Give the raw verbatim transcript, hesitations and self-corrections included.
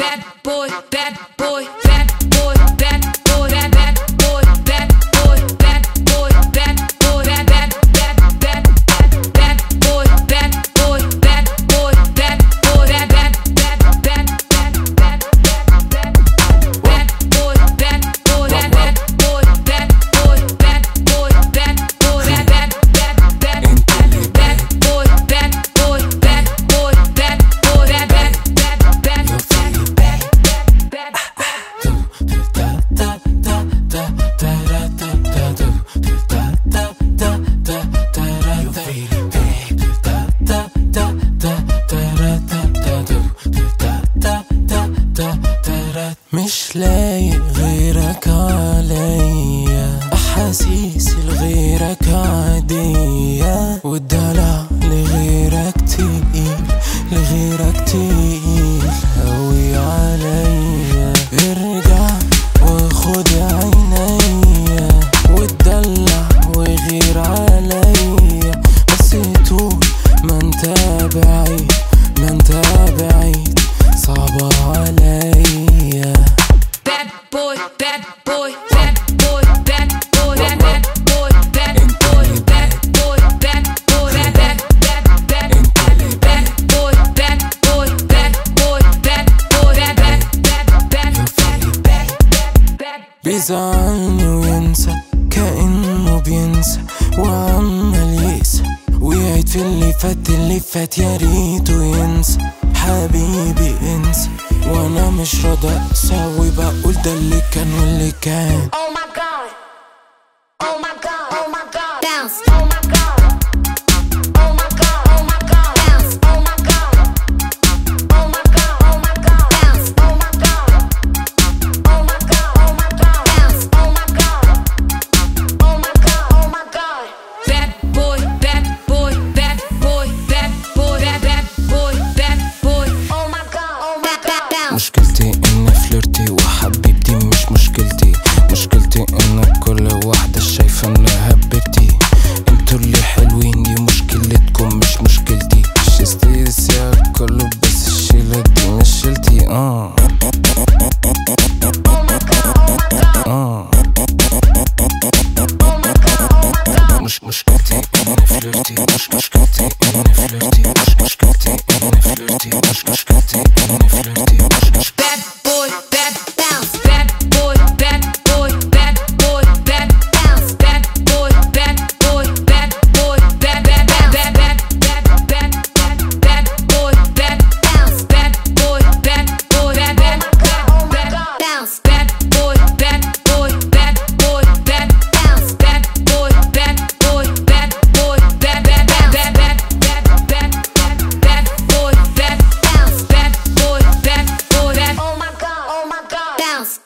bad boy, bad boy, bad boy, bad boy, bad bad boy, bad boy, bad boy, bad boy, bad bad bad bad bad boy, bad boy, bad boy, bad boy, bad bad bad bad bad bad bad boy, bad boy, bad bad boy, bad boy, bad boy, bad boy, bad bad bad bad bad boy, bad boy, bad boy, bad boy, bad bad bad مش لايق غيرك عليا، أحاسيس لغيرك عادية، والدلع لغيرك تقيل، لغيرك تقيل هوي عليا. ارجع وخد عينيا واتدلع وغير عليا، بس طول ما انت بعيد، ما انت بعيد صعبة عليا. Bad boy, bad boy, bad boy, bad boy, bad bad boy, bad boy, bad boy, bad boy, bad bad bad bad bad boy, bad boy, bad boy, bad boy, bad bad bad bad bad. بيزعلني وينسى كأنه بينسى وعمال يقسى ويعيد في اللي فات، اللي فات يا ريته ينسى. حبيبي انسى وانا مش راضي اسوي، بقول ده اللي كان واللي كان. Oh my god, oh my god, oh my god, bounce. Oh my god, oh my god, oh my god, bounce. Oh my god, oh my god, oh my god, bounce. Oh my god, oh my god, oh my god, bounce. Oh my god, oh my god, oh my god. Bad boy, bad boy, bad boy, bad boy, bad bad boy, bad boy. Oh my god, oh my god. bounce. مشكلتي اني فلرتي وحبيبتي مش مشكلتي، مشكلتي ان كل واحدة شايفة انها حبيبتي. انتوا اللي حلوين دي مشكلتكم مش مشكلتي. شستي السياق كله بس الشيلة دي مش شيلتي. اه